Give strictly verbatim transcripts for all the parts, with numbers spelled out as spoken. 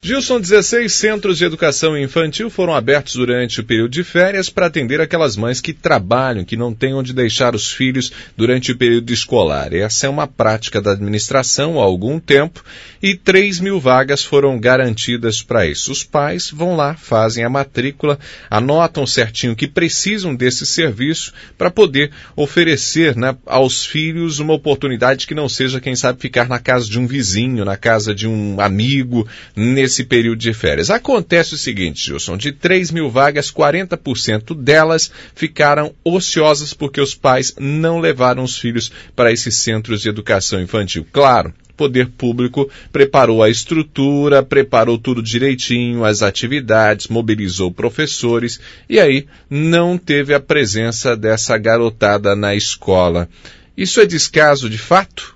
Gilson, dezesseis centros de educação infantil foram abertos durante o período de férias para atender aquelas mães que trabalham, que não têm onde deixar os filhos durante o período escolar. Essa é uma prática da administração há algum tempo e três mil vagas foram garantidas para isso. Os pais vão lá, fazem a matrícula, anotam certinho que precisam desse serviço para poder oferecer, né, aos filhos uma oportunidade que não seja, quem sabe, ficar na casa de um vizinho, na casa de um amigo, nesse Esse período de férias. Acontece o seguinte, Gilson, de três mil vagas, quarenta por cento delas ficaram ociosas porque os pais não levaram os filhos para esses centros de educação infantil. Claro, o poder público preparou a estrutura, preparou tudo direitinho, as atividades, mobilizou professores e aí não teve a presença dessa garotada na escola. Isso é descaso de fato?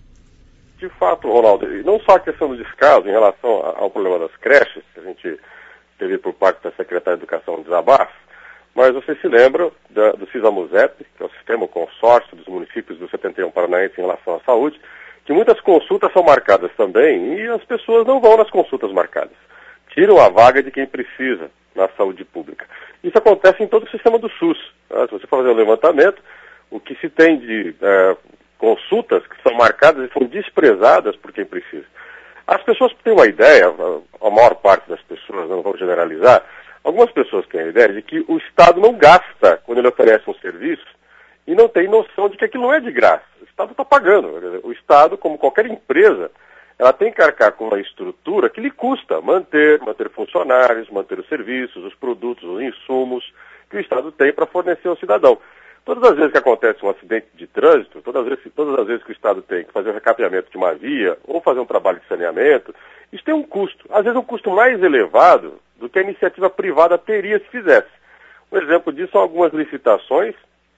De fato, Ronaldo, e não só a questão do descaso em relação ao problema das creches, que a gente teve por parte da Secretaria de Educação um desabafo, mas você se lembra da, do SISAMUSEP, que é o Sistema Consórcio dos Municípios do setenta e um Paranaense em relação à saúde, que muitas consultas são marcadas também e as pessoas não vão nas consultas marcadas. Tiram a vaga de quem precisa na saúde pública. Isso acontece em todo o sistema do SUS. Tá? Se você for fazer um levantamento, o que se tem de... É, consultas que são marcadas e são desprezadas por quem precisa. As pessoas têm uma ideia, a maior parte das pessoas, não vamos generalizar, algumas pessoas têm a ideia de que o Estado não gasta quando ele oferece um serviço e não tem noção de que aquilo não é de graça. O Estado está pagando. O Estado, como qualquer empresa, ela tem que arcar com uma estrutura que lhe custa manter, manter funcionários, manter os serviços, os produtos, os insumos que o Estado tem para fornecer ao cidadão. Todas as vezes que acontece um acidente de trânsito, todas as, vezes, todas as vezes que o Estado tem que fazer o recapeamento de uma via ou fazer um trabalho de saneamento, isso tem um custo. Às vezes um custo mais elevado do que a iniciativa privada teria se fizesse. Um exemplo disso são algumas licitações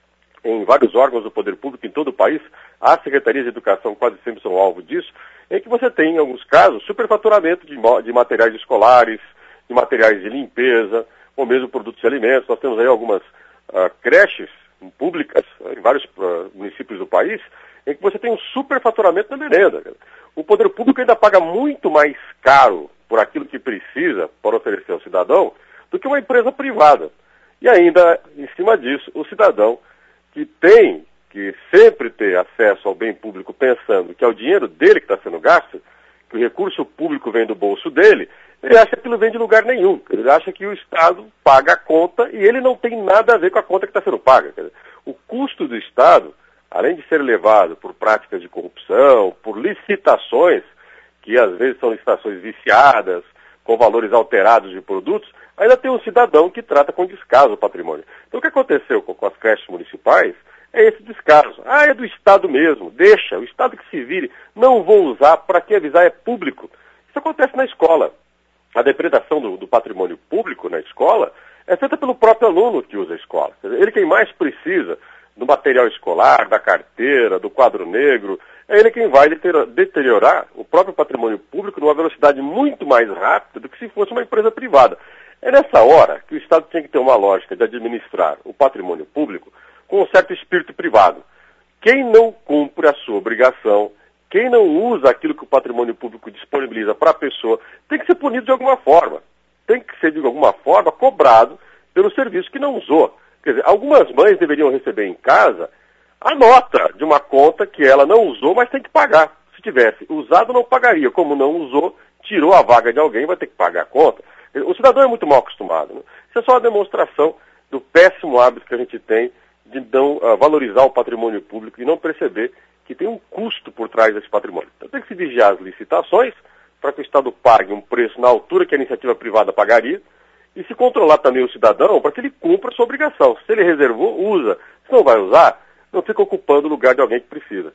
em vários órgãos do poder público em todo o país. As secretarias de educação quase sempre são alvo disso, em que você tem, em alguns casos, superfaturamento de, de materiais escolares, de materiais de limpeza, ou mesmo produtos de alimentos. Nós temos aí algumas uh, creches públicas em vários uh, municípios do país, em que você tem um superfaturamento da merenda. O poder público ainda paga muito mais caro por aquilo que precisa para oferecer ao cidadão do que uma empresa privada. E ainda, em cima disso, o cidadão que tem que sempre ter acesso ao bem público pensando que é o dinheiro dele que está sendo gasto, que o recurso público vem do bolso dele, ele acha que aquilo vem de lugar nenhum. Ele acha que o Estado paga a conta e ele não tem nada a ver com a conta que está sendo paga. Quer dizer, o custo do Estado, além de ser levado por práticas de corrupção, por licitações, que às vezes são licitações viciadas, com valores alterados de produtos, ainda tem um cidadão que trata com descaso o patrimônio. Então o que aconteceu com, com as creches municipais é esse descaso. Ah, é do Estado mesmo, deixa, o Estado que se vire, não vou usar, para que avisar é público. Isso acontece na escola. A depredação do, do patrimônio público na escola é feita pelo próprio aluno que usa a escola. Quer dizer, ele quem mais precisa do material escolar, da carteira, do quadro negro, é ele quem vai deteriorar o próprio patrimônio público numa velocidade muito mais rápida do que se fosse uma empresa privada. É nessa hora que o Estado tem que ter uma lógica de administrar o patrimônio público com um certo espírito privado. Quem não cumpre a sua obrigação, quem não usa aquilo que o patrimônio público disponibiliza para a pessoa, tem que ser punido de alguma forma. Tem que ser, de alguma forma, cobrado pelo serviço que não usou. Quer dizer, algumas mães deveriam receber em casa a nota de uma conta que ela não usou, mas tem que pagar. Se tivesse usado, não pagaria. Como não usou, tirou a vaga de alguém, vai ter que pagar a conta. O cidadão é muito mal acostumado. Né? Isso é só uma demonstração do péssimo hábito que a gente tem de não uh, valorizar o patrimônio público e não perceber que tem um custo por trás desse patrimônio. Então tem que se vigiar as licitações para que o Estado pague um preço na altura que a iniciativa privada pagaria e se controlar também o cidadão para que ele cumpra a sua obrigação. Se ele reservou, usa. Se não vai usar, não fica ocupando o lugar de alguém que precisa.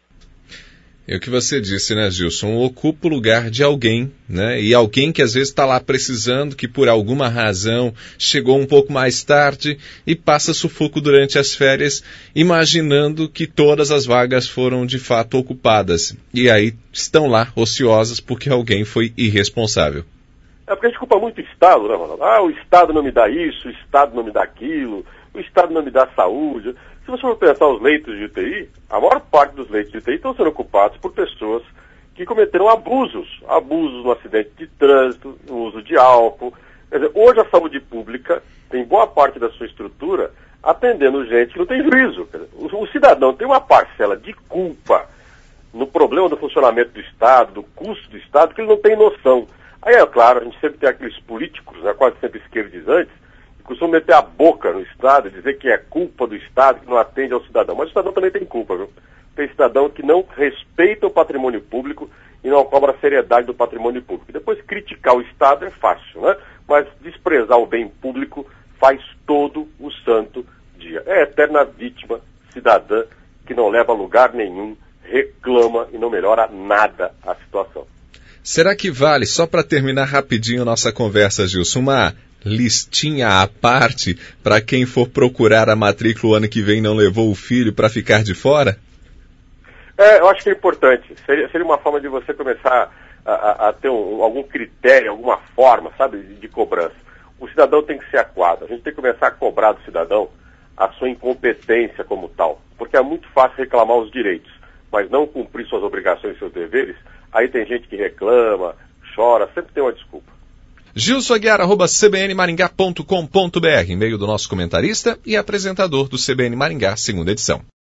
É o que você disse, né, Gilson? Ocupa o lugar de alguém, né? E alguém que às vezes está lá precisando, que por alguma razão chegou um pouco mais tarde e passa sufoco durante as férias, imaginando que todas as vagas foram de fato ocupadas. E aí estão lá ociosas porque alguém foi irresponsável. É porque a gente culpa muito o Estado, né, Ronaldo? Ah, o Estado não me dá isso, o Estado não me dá aquilo, o Estado não me dá saúde. Se você for pensar os leitos de U T I, a maior parte dos leitos de U T I estão sendo ocupados por pessoas que cometeram abusos, abusos no acidente de trânsito, no uso de álcool. Quer dizer, hoje a saúde pública tem boa parte da sua estrutura atendendo gente que não tem juízo. Quer dizer, o, o cidadão tem uma parcela de culpa no problema do funcionamento do Estado, do custo do Estado, que ele não tem noção. Aí, é claro, a gente sempre tem aqueles políticos, né, quase sempre esquerdizantes, que costumam meter a boca no Estado e dizer que é culpa do Estado, que não atende ao cidadão. Mas o cidadão também tem culpa, viu? Tem cidadão que não respeita o patrimônio público e não cobra a seriedade do patrimônio público. E depois criticar o Estado é fácil, né? Mas desprezar o bem público faz todo o santo dia. É a eterna vítima cidadã que não leva a lugar nenhum, reclama e não melhora nada a situação. Será que vale, só para terminar rapidinho nossa conversa, Gilson, uma listinha à parte para quem for procurar a matrícula o ano que vem e não levou o filho para ficar de fora? É, eu acho que é importante. Seria, seria uma forma de você começar a, a, a ter um, algum critério, alguma forma, sabe, de, de cobrança. O cidadão tem que ser acuado. A gente tem que começar a cobrar do cidadão a sua incompetência como tal. Porque é muito fácil reclamar os direitos, mas não cumprir suas obrigações e seus deveres. Aí tem gente que reclama, chora, sempre tem uma desculpa. Gilson Aguiar, arroba c b n maringá ponto com ponto b r, e-mail do nosso comentarista e apresentador do C B N Maringá, segunda edição.